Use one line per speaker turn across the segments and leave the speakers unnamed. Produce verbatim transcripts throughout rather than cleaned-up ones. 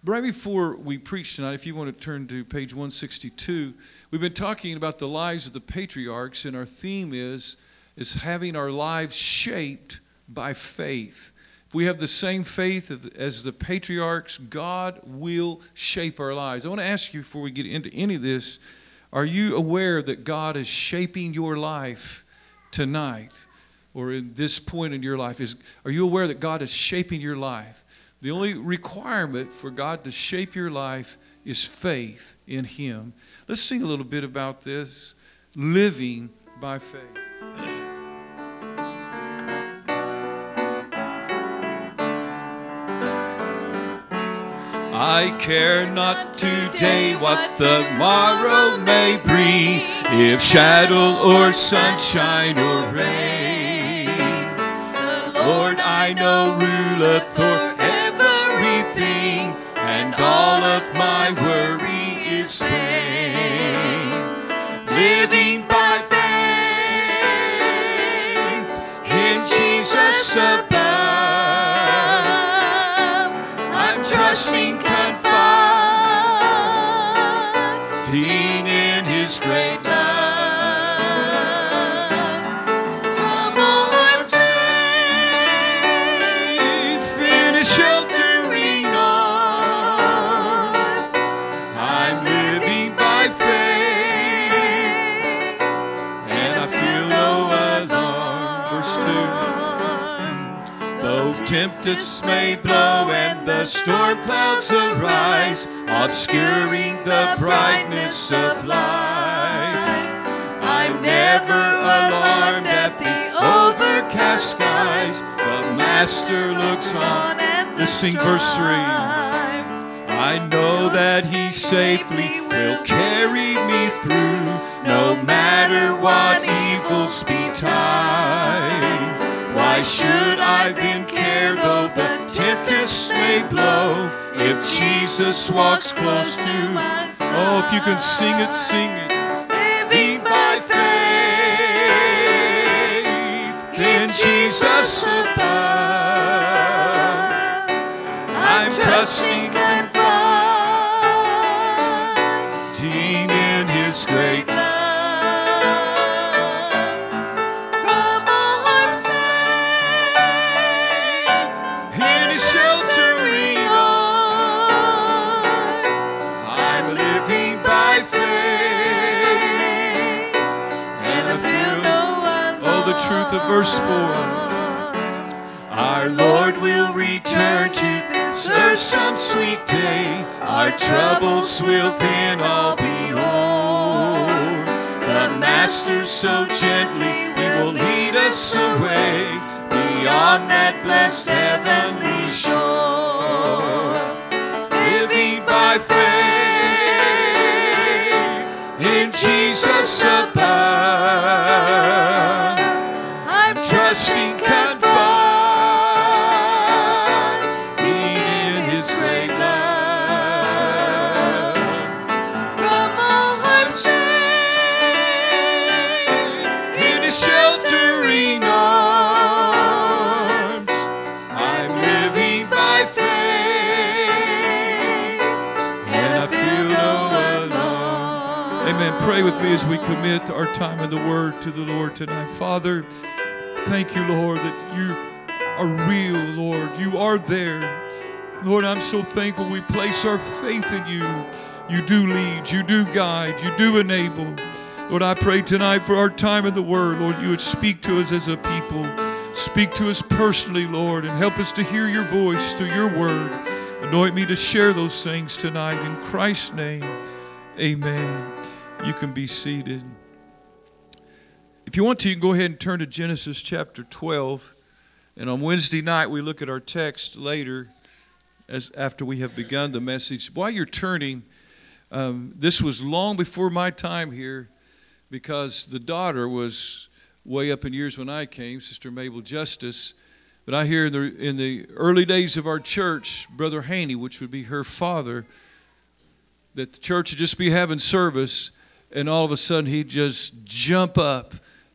Right before we preach tonight, if you want to turn to page one sixty-two, we've been talking about the lives of the patriarchs, and our theme is, is having our lives shaped by faith. If we have the same faith as the patriarchs, God will shape our lives. I want to ask you before we get into any of this, are you aware that God is shaping your life tonight or in this point in your life? Is, are you aware that God is shaping your life? The only requirement for God to shape your life is faith in Him. Let's sing a little bit about this, living by faith. I care not today what the morrow may bring, if shadow or sunshine or rain. The Lord I know ruleth o'er everything, and all of my worry is vain. Living by faith in Jesus above, I'm trusting, confiding in His great love. From all I'm safe in His sheltering arms, I'm living by faith, and I feel no alarm. Verse two. Though tempests may blow and the storm clouds arise, obscuring the brightness of life, I'm never alarmed at the overcast skies. The Master looks on at the Let's sing verse three. I know that He safely will carry me through, no matter what evils betide. Why should I then care though the tempests may blow, if Jesus walks close to my side? Oh, if you can sing it, sing it. Living by faith in Jesus above, I'm trusting, confiding in His great love. Truth of verse four. Our Lord will return to this earth some sweet day. Our troubles will then all be o'er. The Master so gently He will lead us away beyond that blessed heavenly shore. Living by faith in Jesus above, trusting, confiding in His great love. From all harm safe in His sheltering arms, I'm living by faith, and I feel no alarm. Amen. Pray with me as we commit our time in the Word to the Lord tonight. Father, thank you, Lord, that you are real, Lord. You are there. Lord, I'm so thankful we place our faith in you. You do lead, you do guide, you do enable. Lord, I pray tonight for our time in the Word, Lord, you would speak to us as a people. Speak to us personally, Lord, and help us to hear your voice through your Word. Anoint me to share those things tonight. In Christ's name, amen. You can be seated. If you want to, you can go ahead and turn to Genesis chapter twelve. And on Wednesday night, we look at our text later as after we have begun the message. While you're turning, um, this was long before my time here, because the daughter was way up in years when I came, Sister Mabel Justice. But I hear in the, in the early days of our church, Brother Haney, which would be her father, that the church would just be having service, and all of a sudden he'd just jump up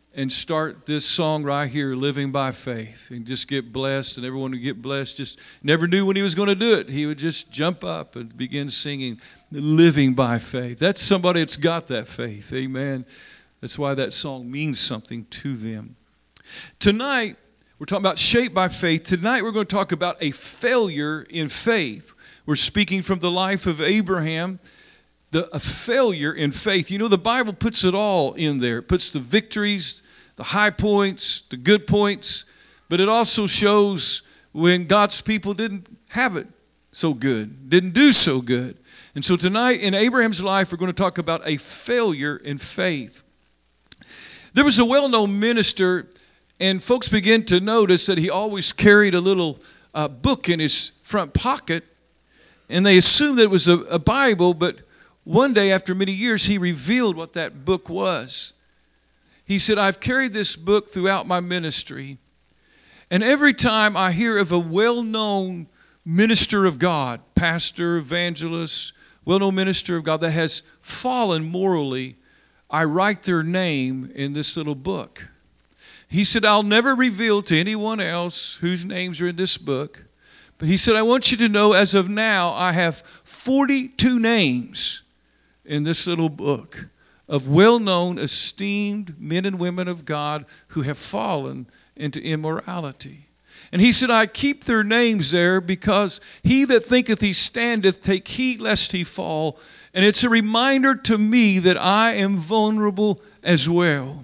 and start this song right here, Living by Faith, and just get blessed, and everyone would get blessed. Just never knew when he was going to do it. He would just jump up and begin singing, Living by Faith. That's somebody that's got that faith. Amen. That's why that song means something to them. Tonight, we're talking about Shaped by Faith. Tonight, we're going to talk about a failure in faith. We're speaking from the life of Abraham, the a failure in faith. You know, the Bible puts it all in there. It puts the victories, the high points, the good points, but it also shows when God's people didn't have it so good, didn't do so good. And so tonight in Abraham's life, we're going to talk about a failure in faith. There was a well-known minister, and folks began to notice that he always carried a little uh, book in his front pocket, and they assumed that it was a, a Bible, but one day, after many years, he revealed what that book was. He said, I've carried this book throughout my ministry, and every time I hear of a well-known minister of God, pastor, evangelist, well-known minister of God that has fallen morally, I write their name in this little book. He said, I'll never reveal to anyone else whose names are in this book, but he said, I want you to know as of now, I have forty-two names in this little book of well-known, esteemed men and women of God who have fallen into immorality. And he said, I keep their names there because he that thinketh he standeth, take heed lest he fall. And it's a reminder to me that I am vulnerable as well.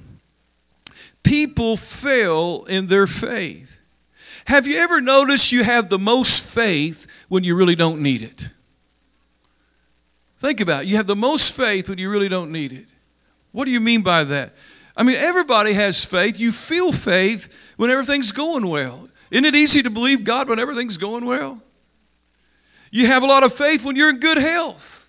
People fail in their faith. Have you ever noticed you have the most faith when you really don't need it? Think about it. You have the most faith when you really don't need it. What do you mean by that? I mean, everybody has faith. You feel faith when everything's going well. Isn't it easy to believe God when everything's going well? You have a lot of faith when you're in good health.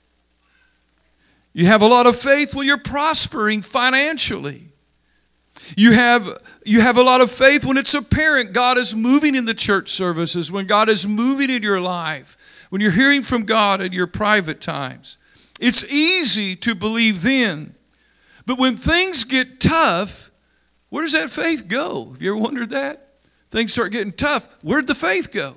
You have a lot of faith when you're prospering financially. You have, you have a lot of faith when it's apparent God is moving in the church services, when God is moving in your life, when you're hearing from God in your private times. It's easy to believe then. But when things get tough, where does that faith go? Have you ever wondered that? Things start getting tough. Where'd the faith go?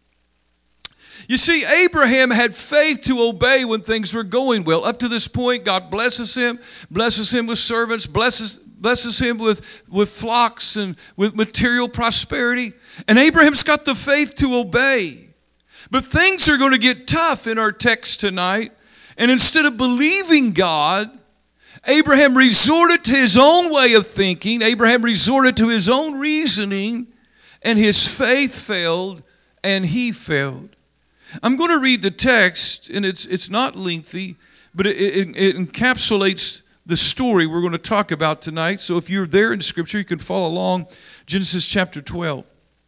You see, Abraham had faith to obey when things were going well. Up to this point, God blesses him, blesses him with servants, blesses, blesses him with, with flocks and with material prosperity. And Abraham's got the faith to obey. But things are going to get tough in our text tonight. And instead of believing God, Abraham resorted to his own way of thinking. Abraham resorted to his own reasoning, and his faith failed, and he failed. I'm going to read the text, and it's it's not lengthy, but it, it, it encapsulates the story we're going to talk about tonight. So if you're there in Scripture, you can follow along. Genesis chapter twelve.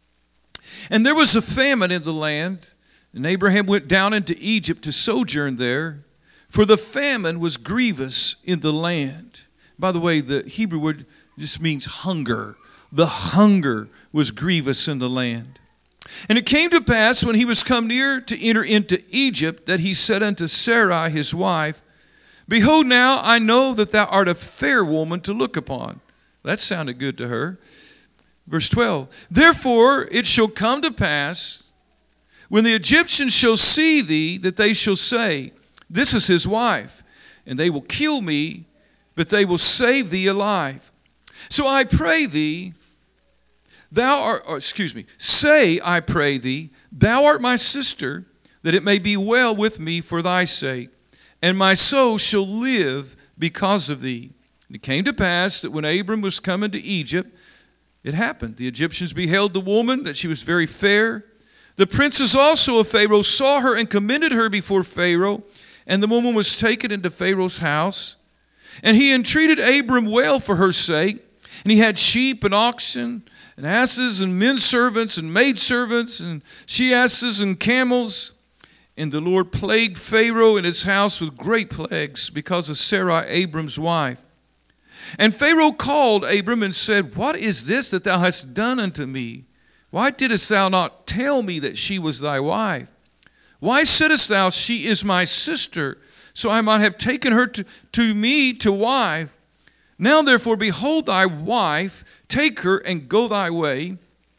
And there was a famine in the land, and Abraham went down into Egypt to sojourn there, for the famine was grievous in the land. By the way, the Hebrew word just means hunger. The hunger was grievous in the land. And it came to pass when he was come near to enter into Egypt that he said unto Sarai his wife, Behold now, I know that thou art a fair woman to look upon. That sounded good to her. Verse twelve, Therefore it shall come to pass, when the Egyptians shall see thee, that they shall say, This is his wife, and they will kill me, but they will save thee alive. So I pray thee, thou art, or excuse me, say, I pray thee, thou art my sister, that it may be well with me for thy sake, and my soul shall live because of thee. And it came to pass that when Abram was come into Egypt, it happened. The Egyptians beheld the woman, that she was very fair. The princes also of Pharaoh saw her and commended her before Pharaoh, and the woman was taken into Pharaoh's house. And he entreated Abram well for her sake, and he had sheep and oxen, and asses and men servants and maid servants and she asses and camels. And the Lord plagued Pharaoh and his house with great plagues because of Sarai, Abram's wife. And Pharaoh called Abram and said, What is this that thou hast done unto me? Why didst thou not tell me that she was thy wife? Why saidst thou, She is my sister, so I might have taken her to, to me to wife? Now therefore, behold thy wife, take her and go thy way.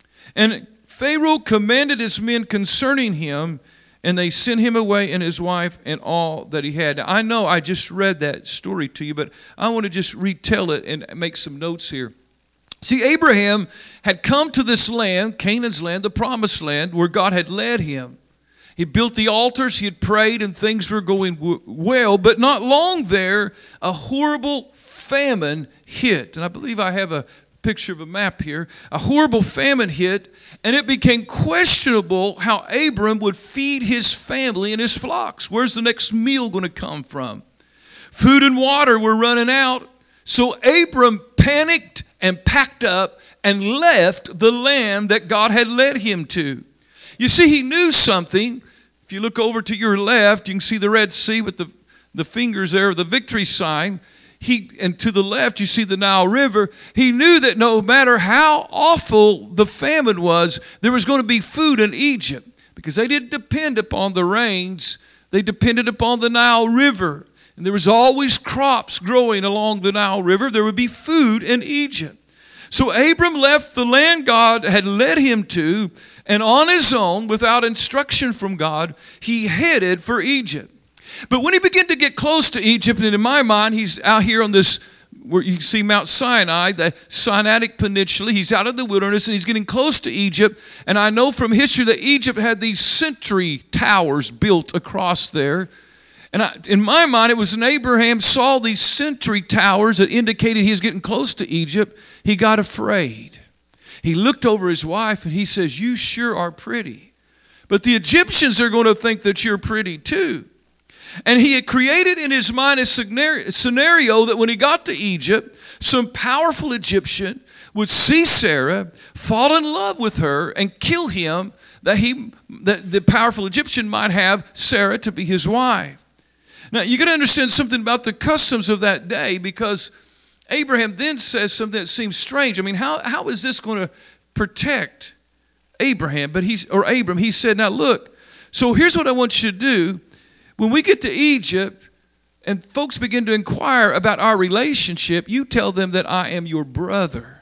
And Pharaoh commanded his men concerning him, and they sent him away and his wife and all that he had. Now, I know I just read that story to you, but I want to just retell it and make some notes here. See, Abraham had come to this land, Canaan's land, the promised land, where God had led him. He built the altars, he had prayed, and things were going w- well. But not long there, a horrible famine hit. And I believe I have a picture of a map here. A horrible famine hit, and it became questionable how Abram would feed his family and his flocks. Where's the next meal going to come from? Food and water were running out. So Abram panicked and packed up and left the land that God had led him to. You see, he knew something. If you look over to your left, you can see the Red Sea with the, the fingers there, the victory sign. He, and to the left, you see the Nile River. He knew that no matter how awful the famine was, there was going to be food in Egypt, because they didn't depend upon the rains. They depended upon the Nile River. And there was always crops growing along the Nile River. There would be food in Egypt. So Abram left the land God had led him to, and on his own, without instruction from God, he headed for Egypt. But when he began to get close to Egypt, and in my mind, he's out here on this, where you see Mount Sinai, the Sinaitic Peninsula. He's out in the wilderness, and he's getting close to Egypt. And I know from history that Egypt had these sentry towers built across there. And I, in my mind, it was when Abraham saw these sentry towers that indicated he was getting close to Egypt, he got afraid. He looked over his wife and he says, "You sure are pretty. But the Egyptians are going to think that you're pretty too." And he had created in his mind a scenario that when he got to Egypt, some powerful Egyptian would see Sarah, fall in love with her, and kill him, that he, that the powerful Egyptian might have Sarah to be his wife. Now, you got to understand something about the customs of that day, because Abraham then says something that seems strange. I mean, how, how is this going to protect Abraham? But he's, or Abram, he said, now look, so here's what I want you to do. When we get to Egypt and folks begin to inquire about our relationship, you tell them that I am your brother.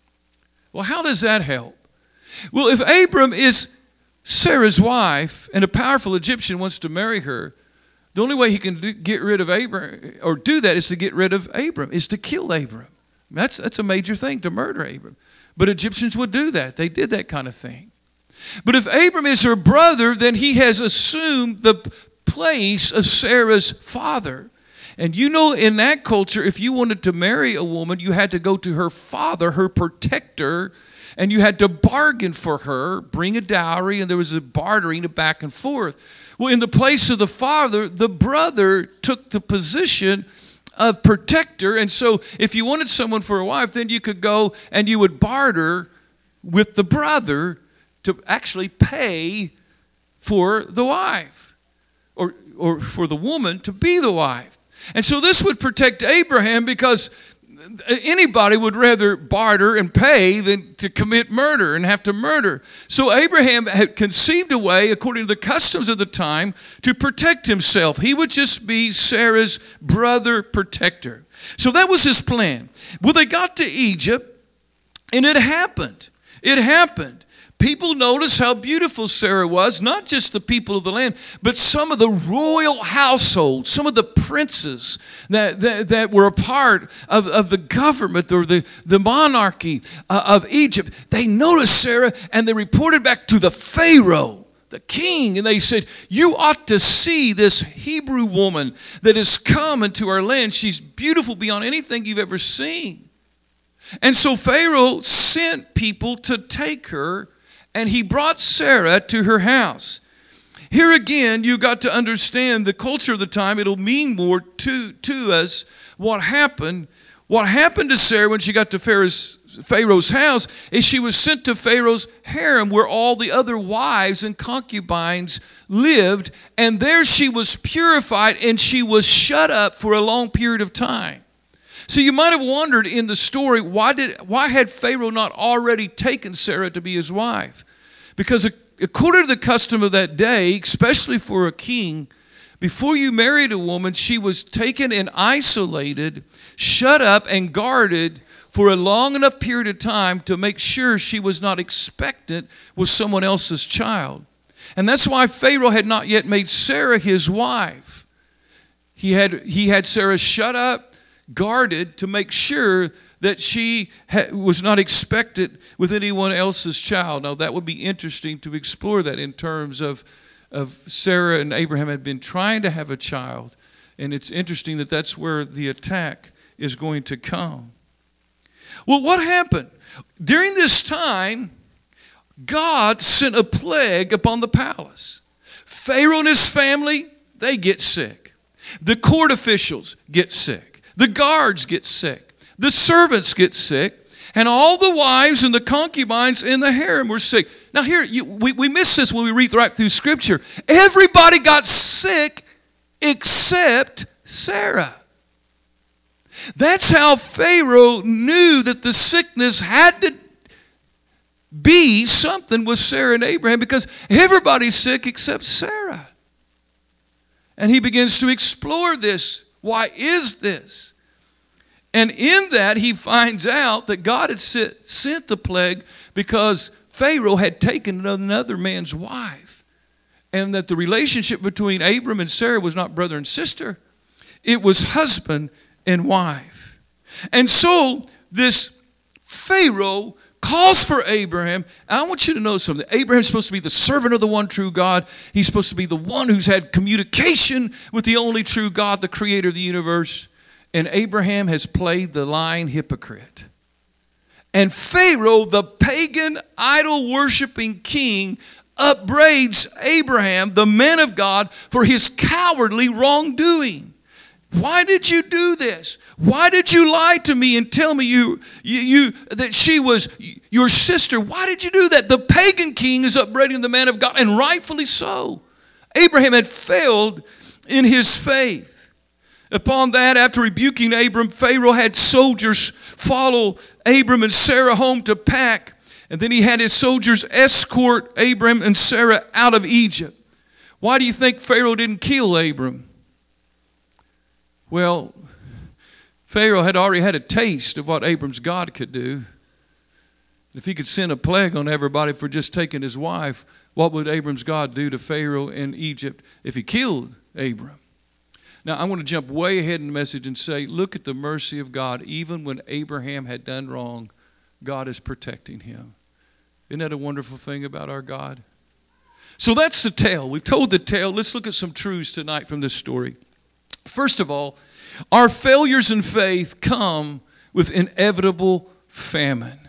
Well, how does that help? Well, if Abram is Sarah's wife and a powerful Egyptian wants to marry her, the only way he can do, get rid of Abram, or do that, is to get rid of Abram, is to kill Abram. That's, that's a major thing, to murder Abram. But Egyptians would do that. They did that kind of thing. But if Abram is her brother, then he has assumed the place of Sarah's father. And you know, in that culture, if you wanted to marry a woman, you had to go to her father, her protector, and you had to bargain for her, bring a dowry, and there was a bartering back and forth. Well, in the place of the father, the brother took the position of protector. And so if you wanted someone for a wife, then you could go and you would barter with the brother to actually pay for the wife, or, or for the woman to be the wife. And so this would protect Abraham, because anybody would rather barter and pay than to commit murder and have to murder. So Abraham had conceived a way, according to the customs of the time, to protect himself. He would just be Sarah's brother protector. So that was his plan. Well, they got to Egypt, and it happened. It happened. People noticed how beautiful Sarah was, not just the people of the land, but some of the royal household, some of the princes that, that, that were a part of, of the government or the, the monarchy uh, of Egypt. They noticed Sarah, and they reported back to the Pharaoh, the king, and they said, "You ought to see this Hebrew woman that has come into our land. She's beautiful beyond anything you've ever seen." And so Pharaoh sent people to take her, and he brought Sarah to her house. Here again, you got to understand the culture of the time. It'll mean more to, to us what happened. What happened to Sarah when she got to Pharaoh's, Pharaoh's house is she was sent to Pharaoh's harem, where all the other wives and concubines lived. And there she was purified, and she was shut up for a long period of time. So you might have wondered in the story, why did why had Pharaoh not already taken Sarah to be his wife? Because according to the custom of that day, especially for a king, Before you married a woman, she was taken and isolated, shut up and guarded for a long enough period of time to make sure she was not expectant with someone else's child. And that's why Pharaoh had not yet made Sarah his wife. He had, he had Sarah shut up, guarded, to make sure that she ha- was not expectant with anyone else's child. Now, that would be interesting to explore that in terms of, of Sarah and Abraham had been trying to have a child. And it's interesting that that's where the attack is going to come. Well, what happened? During this time, God sent a plague upon the palace. Pharaoh and his family, they get sick. The court officials get sick. The guards get sick. The servants get sick. And all the wives and the concubines in the harem were sick. Now here, you, we, we miss this when we read right through Scripture. Everybody got sick except Sarah. That's how Pharaoh knew that the sickness had to be something with Sarah and Abraham, because everybody's sick except Sarah. And he begins to explore this. Why is this? And in that, he finds out that God had sent the plague because Pharaoh had taken another man's wife. And that the relationship between Abram and Sarah was not brother and sister. It was husband and wife. And so this Pharaoh calls for Abraham. And I want you to know something. Abraham's supposed to be the servant of the one true God. He's supposed to be the one who's had communication with the only true God, the creator of the universe. And Abraham has played the lying hypocrite. And Pharaoh, the pagan, idol-worshiping king, upbraids Abraham, the man of God, for his cowardly wrongdoing. Why did you do this? Why did you lie to me and tell me you, you, you that she was your sister? Why did you do that? The pagan king is upbraiding the man of God, and rightfully so. Abraham had failed in his faith. Upon that, after rebuking Abram, Pharaoh had soldiers follow Abram and Sarah home to pack. And then he had his soldiers escort Abram and Sarah out of Egypt. Why do you think Pharaoh didn't kill Abram? Well, Pharaoh had already had a taste of what Abram's God could do. If he could send a plague on everybody for just taking his wife, what would Abram's God do to Pharaoh in Egypt if he killed Abram? Now, I want to jump way ahead in the message and say, look at the mercy of God. Even when Abraham had done wrong, God is protecting him. Isn't that a wonderful thing about our God? So that's the tale. We've told the tale. Let's look at some truths tonight from this story. First of all, our failures in faith come with inevitable famine.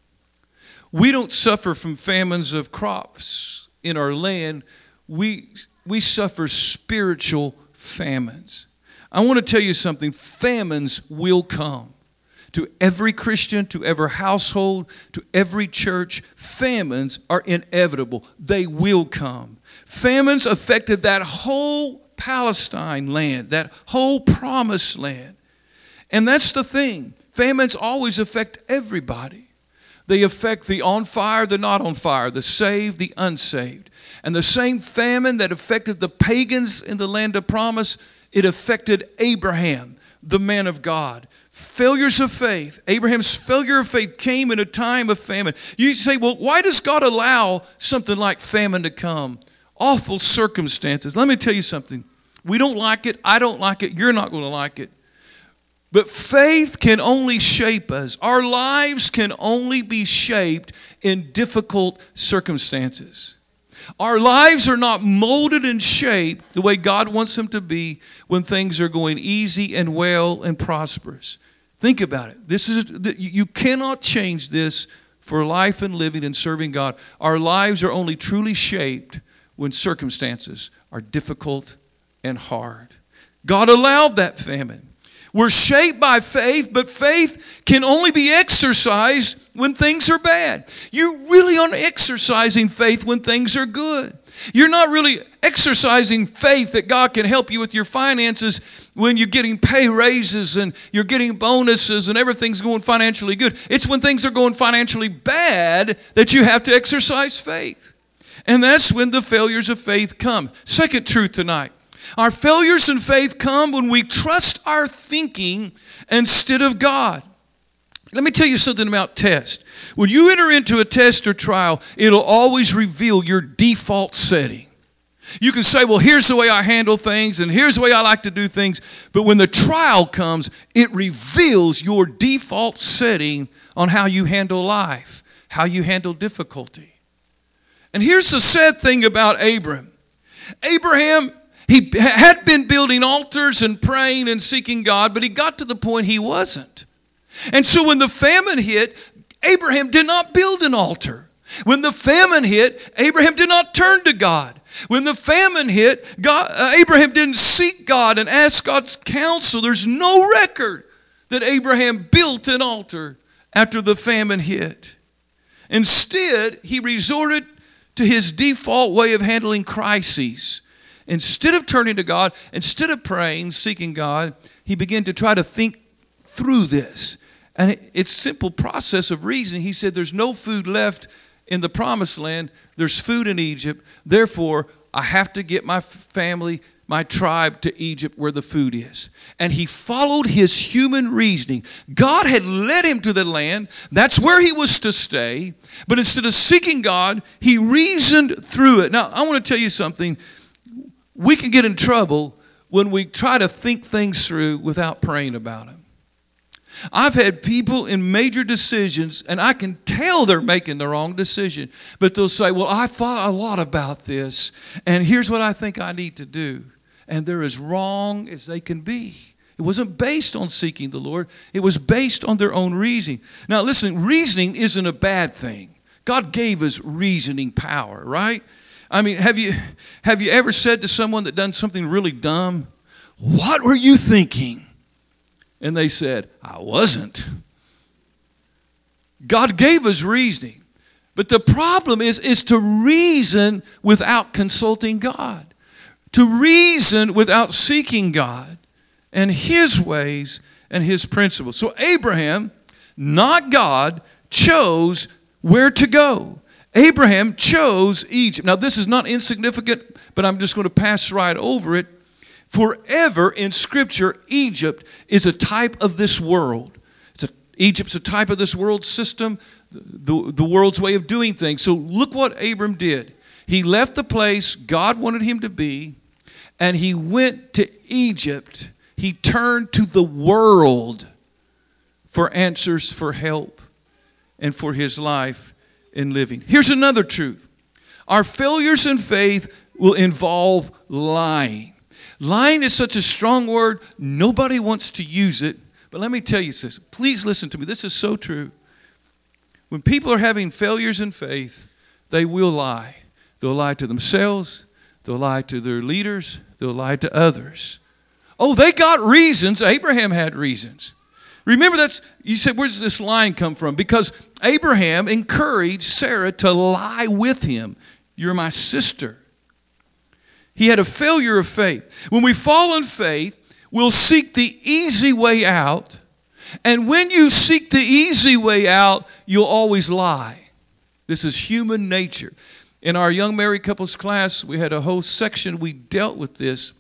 We don't suffer from famines of crops in our land. We, we suffer spiritual famines. I want to tell you something. Famines will come. To every Christian, to every household, to every church, famines are inevitable. They will come. Famines affected that whole Palestine land, that whole promised land. And that's the thing. Famines always affect everybody. They affect the on fire, the not on fire, the saved, the unsaved. And the same famine that affected the pagans in the land of promise, it affected Abraham, the man of God. Failures of faith. Abraham's failure of faith came in a time of famine. You say, well, why does God allow something like famine to come? Awful circumstances. Let me tell you something. We don't like it. I don't like it. You're not going to like it. But faith can only shape us. Our lives can only be shaped in difficult circumstances. Our lives are not molded and shaped the way God wants them to be when things are going easy and well and prosperous. Think about it. This is you cannot change this for life and living and serving God. Our lives are only truly shaped when circumstances are difficult and hard. God allowed that famine. We're shaped by faith, but faith can only be exercised when things are bad. You really aren't exercising faith when things are good. You're not really exercising faith that God can help you with your finances when you're getting pay raises and you're getting bonuses and everything's going financially good. It's when things are going financially bad that you have to exercise faith. And that's when the failures of faith come. Second truth tonight. Our failures in faith come when we trust our thinking instead of God. Let me tell you something about tests. When you enter into a test or trial, it'll always reveal your default setting. You can say, well, here's the way I handle things, and here's the way I like to do things. But when the trial comes, it reveals your default setting on how you handle life, how you handle difficulty. And here's the sad thing about Abraham. Abraham, he had been building altars and praying and seeking God, but he got to the point he wasn't. And so when the famine hit, Abraham did not build an altar. When the famine hit, Abraham did not turn to God. When the famine hit, God, uh, Abraham didn't seek God and ask God's counsel. There's no record that Abraham built an altar after the famine hit. Instead, he resorted to his default way of handling crises. Instead of turning to God, instead of praying, seeking God, he began to try to think through this. And it's a simple process of reasoning. He said, there's no food left in the promised land. There's food in Egypt. Therefore, I have to get my family, my tribe to Egypt where the food is. And he followed his human reasoning. God had led him to the land. That's where he was to stay. But instead of seeking God, he reasoned through it. Now, I want to tell you something. We can get in trouble when we try to think things through without praying about them. I've had people in major decisions, and I can tell they're making the wrong decision, but they'll say, well, I thought a lot about this, and here's what I think I need to do. And they're as wrong as they can be. It wasn't based on seeking the Lord. It was based on their own reasoning. Now, listen, reasoning isn't a bad thing. God gave us reasoning power, right? I mean, have you, have you ever said to someone that done something really dumb, what were you thinking? And they said, I wasn't. God gave us reasoning. But the problem is, is to reason without consulting God. To reason without seeking God and His ways and His principles. So Abraham, not God, chose where to go. Abraham chose Egypt. Now this is not insignificant, but I'm just going to pass right over it. Forever in Scripture, Egypt is a type of this world. It's a, Egypt's a type of this world system, the, the world's way of doing things. So look what Abram did. He left the place God wanted him to be, and he went to Egypt. He turned to the world for answers, for help, and for his life in living. Here's another truth. Our failures in faith will involve lying. Lying is such a strong word, nobody wants to use it. But let me tell you this. Please listen to me. This is so true. When people are having failures in faith, they will lie. They'll lie to themselves. They'll lie to their leaders. They'll lie to others. Oh, they got reasons. Abraham had reasons. Remember, that's, you said, where does this line come from? Because Abraham encouraged Sarah to lie with him. You're my sister. He had a failure of faith. When we fall in faith, we'll seek the easy way out. And when you seek the easy way out, you'll always lie. This is human nature. In our young married couples class, we had a whole section, we dealt with this.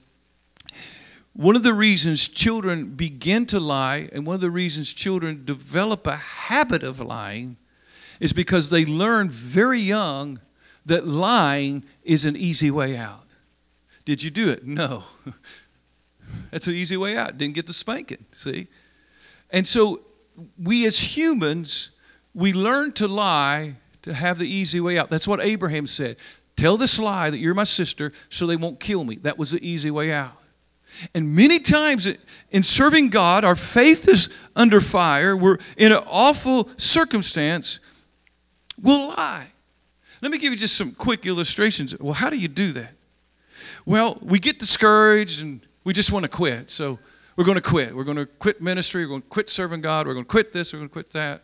One of the reasons children begin to lie, and one of the reasons children develop a habit of lying, is because they learn very young that lying is an easy way out. Did you do it? No. That's an easy way out. Didn't get the spanking, see? And so we as humans, we learn to lie to have the easy way out. That's what Abraham said. Tell this lie that you're my sister so they won't kill me. That was the easy way out. And many times in serving God, our faith is under fire. We're in an awful circumstance. We'll lie. Let me give you just some quick illustrations. Well, how do you do that? Well, we get discouraged and we just want to quit. So we're going to quit. We're going to quit ministry. We're going to quit serving God. We're going to quit this. We're going to quit that.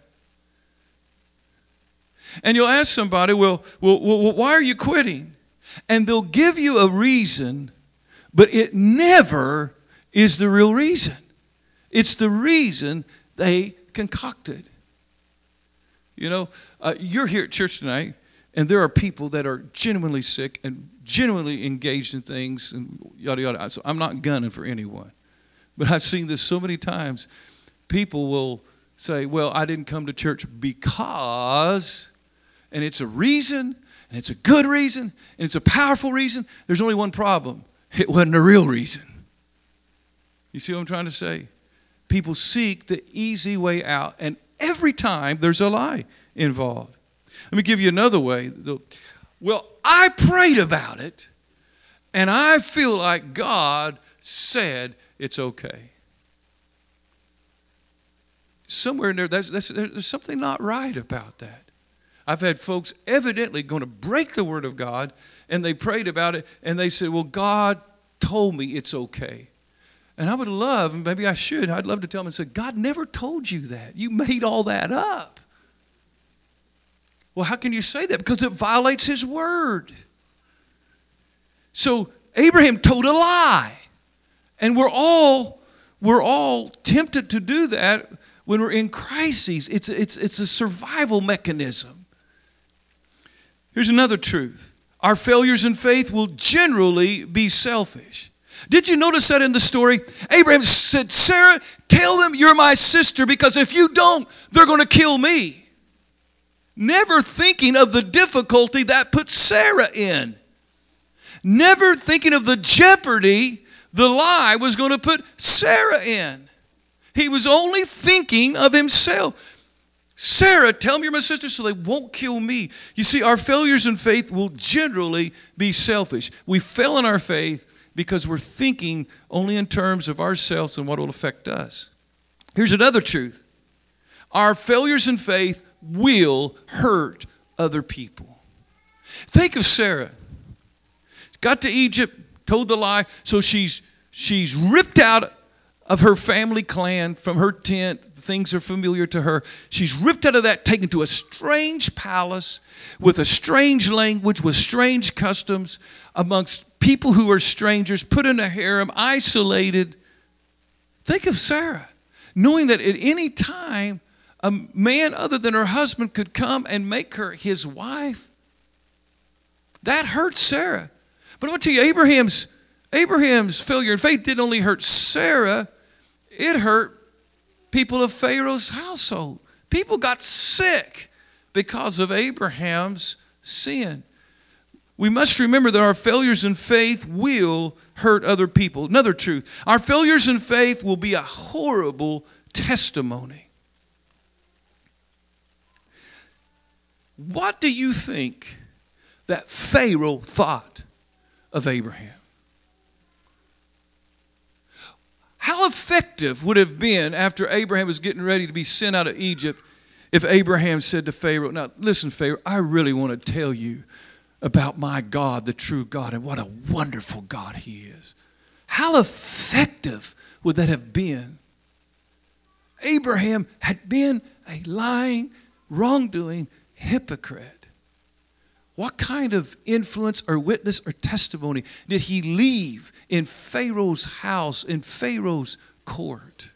And you'll ask somebody, well, well, well, why are you quitting? And they'll give you a reason, but it never is the real reason. It's the reason they concocted. You know, uh, you're here at church tonight, and there are people that are genuinely sick and genuinely engaged in things, and yada, yada. So I'm not gunning for anyone. But I've seen this so many times. People will say, well, I didn't come to church because, and it's a reason, and it's a good reason, and it's a powerful reason. There's only one problem. It wasn't a real reason. You see what I'm trying to say? People seek the easy way out, and every time there's a lie involved. Let me give you another way. Well, I prayed about it, and I feel like God said it's okay. Somewhere in there, that's, that's, there's something not right about that. I've had folks evidently going to break the word of God, and they prayed about it, and they said, well, God told me it's okay. And I would love, and maybe I should, I'd love to tell them and say, God never told you that. You made all that up. Well, how can you say that? Because it violates his word. So Abraham told a lie. And we're all, we're all tempted to do that when we're in crises. It's, it's, it's a survival mechanism. Here's another truth. Our failures in faith will generally be selfish. Did you notice that in the story? Abraham said, Sarah, tell them you're my sister, because if you don't, they're going to kill me. Never thinking of the difficulty that put Sarah in. Never thinking of the jeopardy the lie was going to put Sarah in. He was only thinking of himself. Sarah, tell them you're my sister so they won't kill me. You see, our failures in faith will generally be selfish. We fail in our faith because we're thinking only in terms of ourselves and what will affect us. Here's another truth. Our failures in faith will hurt other people. Think of Sarah. Got to Egypt, told the lie, so she's she's ripped out of her family clan, from her tent. Things are familiar to her. She's ripped out of that, taken to a strange palace with a strange language, with strange customs, amongst people who are strangers, put in a harem, isolated. Think of Sarah, knowing that at any time a man other than her husband could come and make her his wife. That hurt Sarah. But I want to tell you, Abraham's, Abraham's failure in faith didn't only hurt Sarah, it hurt people of Pharaoh's household. People got sick because of Abraham's sin. We must remember that our failures in faith will hurt other people. Another truth, our failures in faith will be a horrible testimony. What do you think that Pharaoh thought of Abraham? How effective would it have been after Abraham was getting ready to be sent out of Egypt if Abraham said to Pharaoh, now listen, Pharaoh, I really want to tell you about my God, the true God, and what a wonderful God he is. How effective would that have been? Abraham had been a lying, wrongdoing hypocrite. What kind of influence or witness or testimony did he leave in Pharaoh's house, in Pharaoh's court?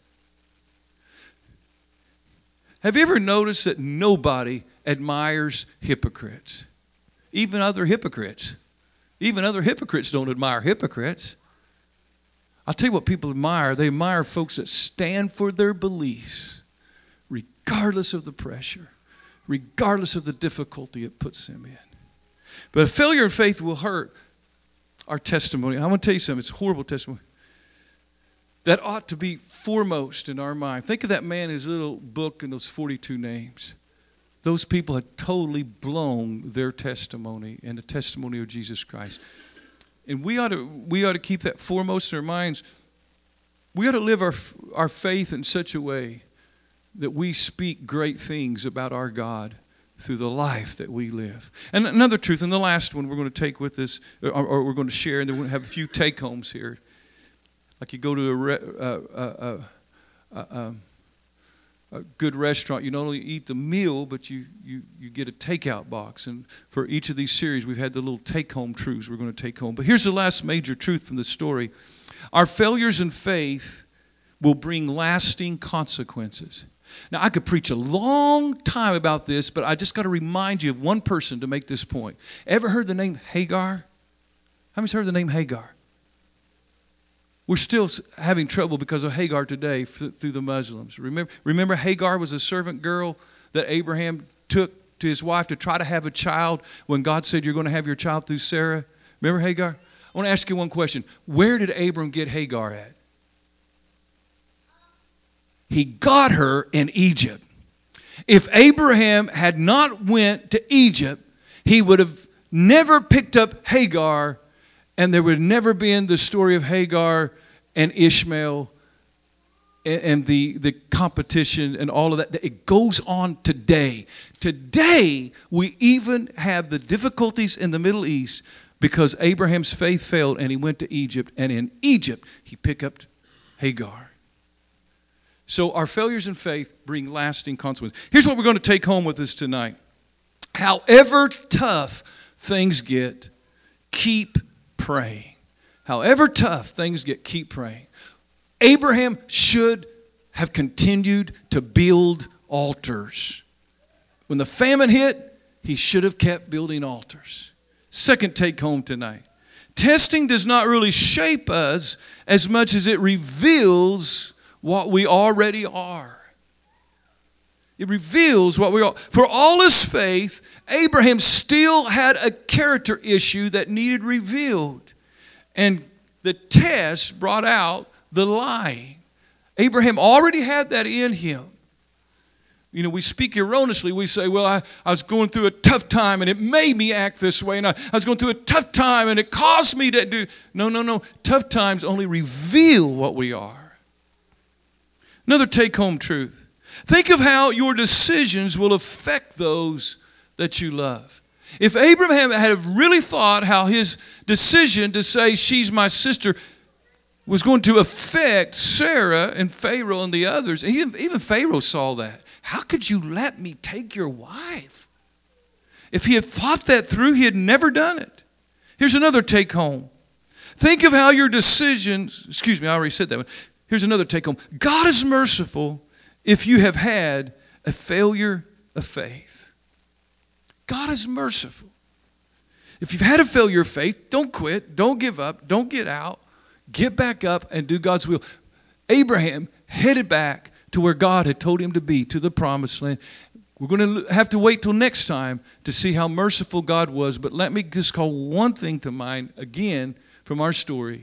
Have you ever noticed that nobody admires hypocrites? Even other hypocrites. Even other hypocrites don't admire hypocrites. I'll tell you what people admire. They admire folks that stand for their beliefs, regardless of the pressure, regardless of the difficulty it puts them in. But a failure in faith will hurt our testimony. I want to tell you something. It's a horrible testimony. That ought to be foremost in our mind. Think of that man in his little book and those forty-two names. Those people had totally blown their testimony and the testimony of Jesus Christ. And we ought to, we ought to keep that foremost in our minds. We ought to live our, our faith in such a way that we speak great things about our God through the life that we live. And another truth, and the last one we're going to take with us, or, or we're going to share, and then we're going to have a few take-homes here. Like you go to a, re, uh, uh, uh, uh, a good restaurant, you not only eat the meal, but you, you, you get a takeout box. And for each of these series, we've had the little take-home truths we're going to take home. But here's the last major truth from the story. Our failures in faith will bring lasting consequences. Now, I could preach a long time about this, but I just got to remind you of one person to make this point. Ever heard the name Hagar? How many's heard the name Hagar? We're still having trouble because of Hagar today through the Muslims. Remember, remember Hagar was a servant girl that Abraham took to his wife to try to have a child when God said you're going to have your child through Sarah. Remember Hagar? I want to ask you one question. Where did Abram get Hagar at? He got her in Egypt. If Abraham had not went to Egypt, he would have never picked up Hagar, and there would never been the story of Hagar and Ishmael and, and the, the competition and all of that. It goes on today. Today, we even have the difficulties in the Middle East because Abraham's faith failed and he went to Egypt, and in Egypt, he picked up Hagar. So our failures in faith bring lasting consequences. Here's what we're going to take home with us tonight. However tough things get, keep praying. However tough things get, keep praying. Abraham should have continued to build altars. When the famine hit, he should have kept building altars. Second take home tonight. Testing does not really shape us as much as it reveals what we already are. It reveals what we are. For all his faith, Abraham still had a character issue that needed revealed. And the test brought out the lying. Abraham already had that in him. You know, we speak erroneously. We say, well, I, I was going through a tough time and it made me act this way. And I, I was going through a tough time and it caused me to do. No, no, no. Tough times only reveal what we are. Another take-home truth. Think of how your decisions will affect those that you love. If Abraham had really thought how his decision to say she's my sister was going to affect Sarah and Pharaoh and the others, even, even Pharaoh saw that. How could you let me take your wife? If he had thought that through, he had never done it. Here's another take-home. Think of how your decisions, excuse me, I already said that one. Here's another take home. God is merciful if you have had a failure of faith. God is merciful. If you've had a failure of faith, don't quit, don't give up, don't get out. Get back up and do God's will. Abraham headed back to where God had told him to be, to the promised land. We're going to have to wait till next time to see how merciful God was. But let me just call one thing to mind again from our story.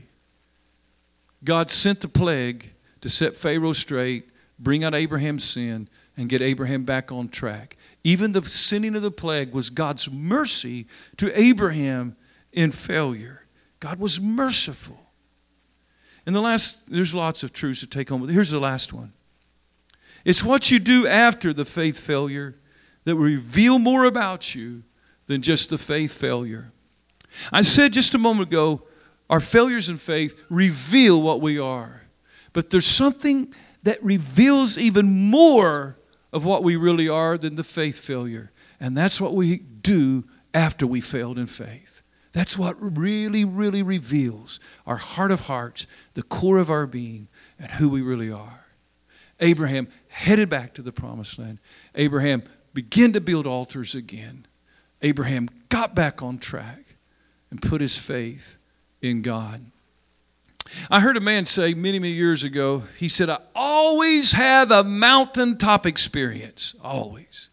God sent the plague to set Pharaoh straight, bring out Abraham's sin, and get Abraham back on track. Even the sending of the plague was God's mercy to Abraham in failure. God was merciful. And the last, there's lots of truths to take home. Here's the last one. It's what you do after the faith failure that will reveal more about you than just the faith failure. I said just a moment ago, our failures in faith reveal what we are. But there's something that reveals even more of what we really are than the faith failure. And that's what we do after we failed in faith. That's what really, really reveals our heart of hearts, the core of our being, and who we really are. Abraham headed back to the promised land. Abraham began to build altars again. Abraham got back on track and put his faith in God. I heard a man say many, many years ago, he said, I always have a mountaintop experience. Always.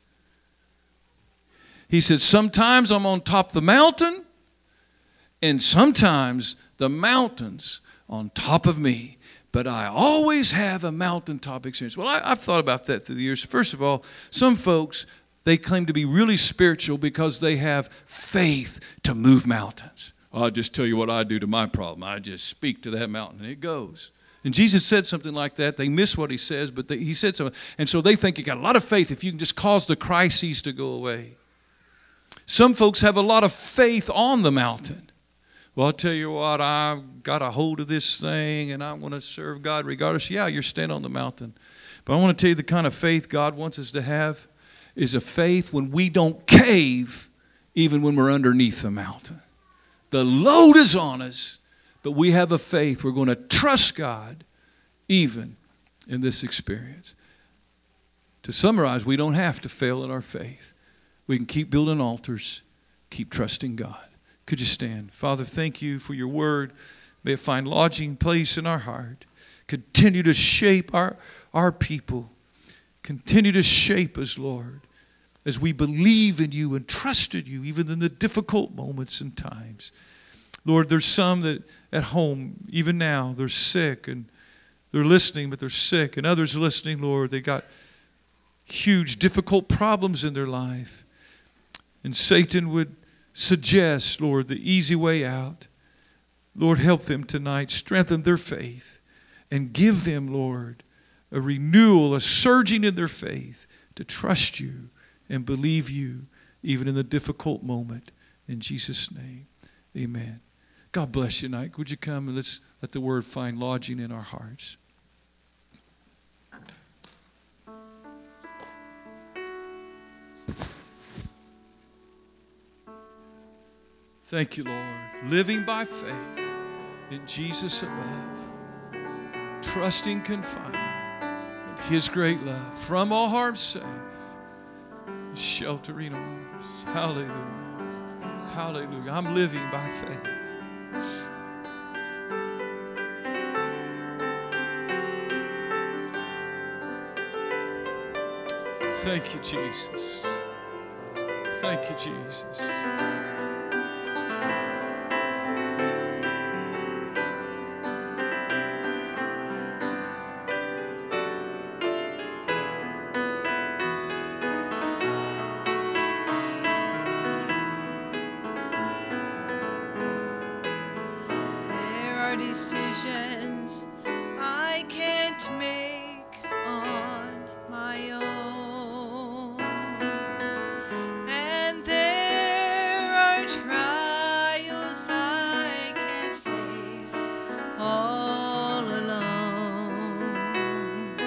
He said, sometimes I'm on top of the mountain, and sometimes the mountain's on top of me. But I always have a mountaintop experience. Well, I, I've thought about that through the years. First of all, some folks, they claim to be really spiritual because they have faith to move mountains. I'll just tell you what I do to my problem. I just speak to that mountain and it goes. And Jesus said something like that. They miss what he says, but they, he said something. And so they think you got a lot of faith if you can just cause the crises to go away. Some folks have a lot of faith on the mountain. Well, I'll tell you what, I've got a hold of this thing and I want to serve God regardless. Yeah, you're standing on the mountain. But I want to tell you the kind of faith God wants us to have is a faith when we don't cave even when we're underneath the mountain. The load is on us, but we have a faith. We're going to trust God even in this experience. To summarize, we don't have to fail in our faith. We can keep building altars, keep trusting God. Could you stand? Father, thank you for your word. May it find lodging place in our heart. Continue to shape our, our people. Continue to shape us, Lord, as we believe in you and trust in you, even in the difficult moments and times. Lord, there's some that at home, even now, they're sick and they're listening, but they're sick. And others listening, Lord, they got huge, difficult problems in their life. And Satan would suggest, Lord, the easy way out. Lord, help them tonight. Strengthen their faith and give them, Lord, a renewal, a surging in their faith to trust you and believe you even in the difficult moment. In Jesus' name, amen. God bless you tonight. Would you come and let's let the word find lodging in our hearts. Thank you, Lord. Living by faith in Jesus above. Trusting confined in his great love. From all harm safe. Sheltering arms. Hallelujah. Hallelujah. I'm living by faith. Thank you, Jesus. Thank you, Jesus.
Decisions I can't make on my own, and there are trials I can't face all alone,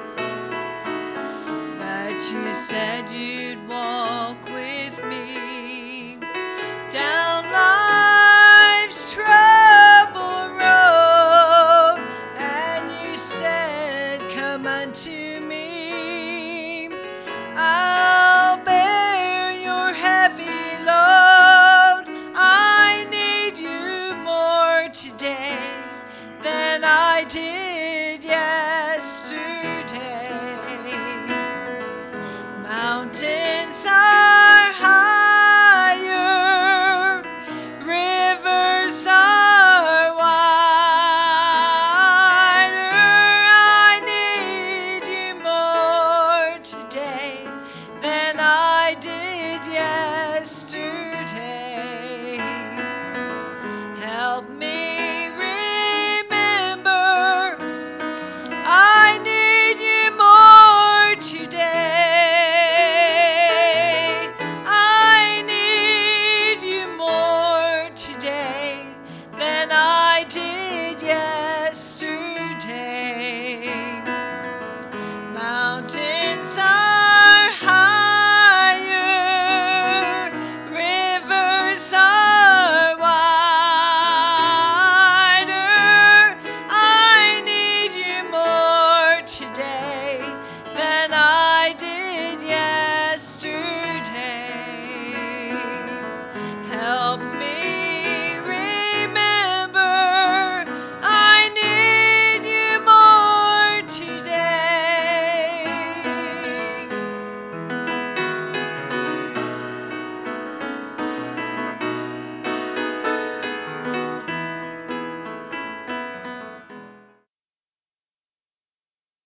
but you said you'd walk with me down life's trouble road, and you said, come unto me, I'll bear your heavy load. I need you more today than I did